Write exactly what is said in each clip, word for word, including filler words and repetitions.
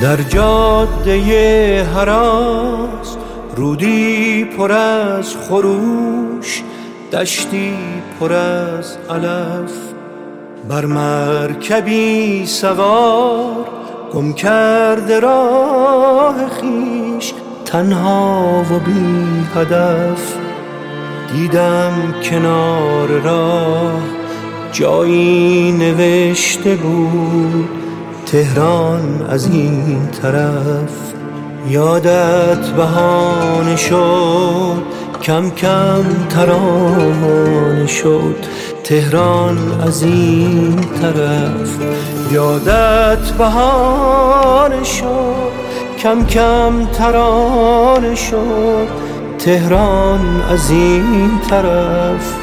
در جاده هراس رودی پر از خروش، دشتی پر از علف، بر مرکبی سوار گم کرده راه خویش، تنها و بی هدف. دیدم کنار راه جایی نوشته بود تهران از این طرف. یادت بهانه شد کم کم ترانه شد تهران از این طرف. یادت بهانه شد کم کم ترانه شد تهران از این طرف.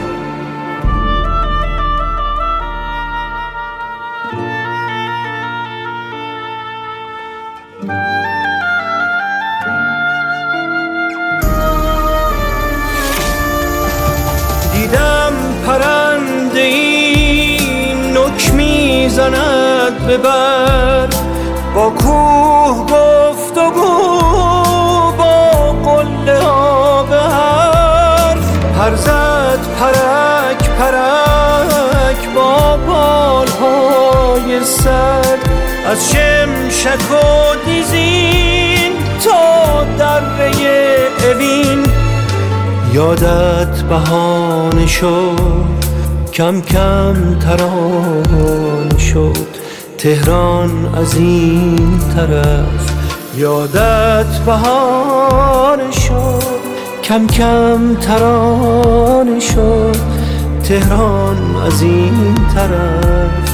دیدم پرنده ای نک میزند به بر، با کوه گفتگو با قله ها به حرف. پر زد پرک پرک با بالهای سر، از شمشک و دیزین تا دره اوین. یادت بهانه شد کم کم ترانه شد تهران از این طرف. یادت بهانه شد کم کم ترانه شد تهران از این طرف.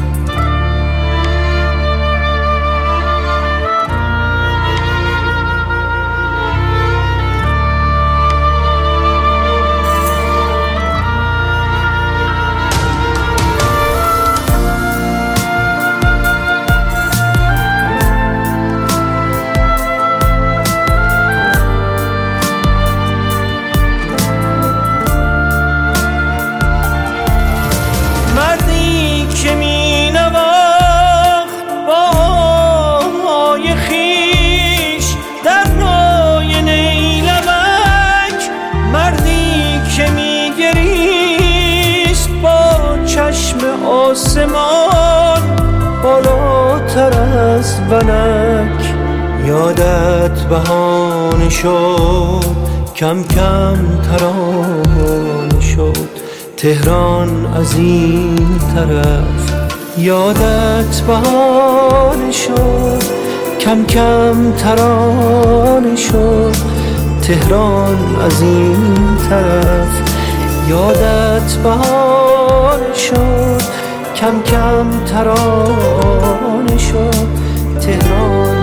آسمان بالاتر از ونک. یادت بهانه شد کم کم ترانه شد تهران از این طرف. یادت بهانه شد کم کم ترانه شد تهران از این طرف. یادت بهانه شد کم کم ترانه شد تهران